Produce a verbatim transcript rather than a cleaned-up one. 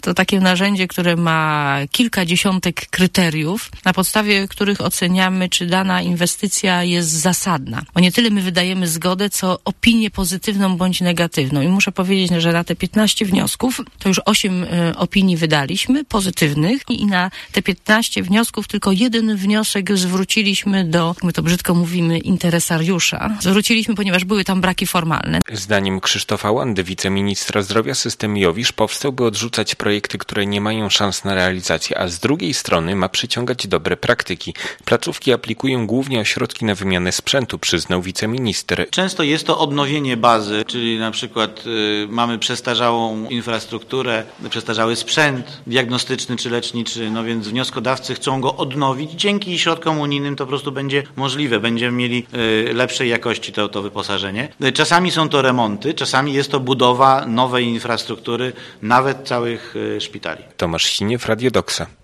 To takie narzędzie, które ma kilka dziesiątek kryteriów, na podstawie których oceniamy, czy dana inwestycja jest zasadna. Bo nie tyle my wydajemy zgodę, co opinię pozytywną bądź negatywną. I muszę powiedzieć, że na te piętnaście wniosków, to już osiem y, opinii wydaliśmy, pozytywnych, i na te piętnaście wniosków tylko jeden wniosek zwróciliśmy do, my to brzydko mówimy, interesariusza. Zwróciliśmy, ponieważ były tam braki formalne. Zdaniem Krzysztofa Łandy, wiceministra zdrowia, system Jowisz powstał, by odrzucać projekty, które nie mają szans na realizację, a z drugiej strony ma przyciągać dobre praktyki. Placówki aplikują głównie o środki na wymianę sprzętu, przyznał wiceminister. Często jest to odnowienie bazy, czyli na przykład y, mamy przestarzałą infrastrukturę, przestarzały sprzęt diagnostyczny czy leczniczy, no więc wnioskodawcy chcą go odnowić. Dzięki środkom unijnym to po prostu będzie możliwe. Będziemy mieli y, lepszej jakości to, to wyposażenie. Czasami są to remonty, czasami jest to budowa nowej infrastruktury, nawet całych y, szpitali. Tomasz Siniew, Radio Doksa.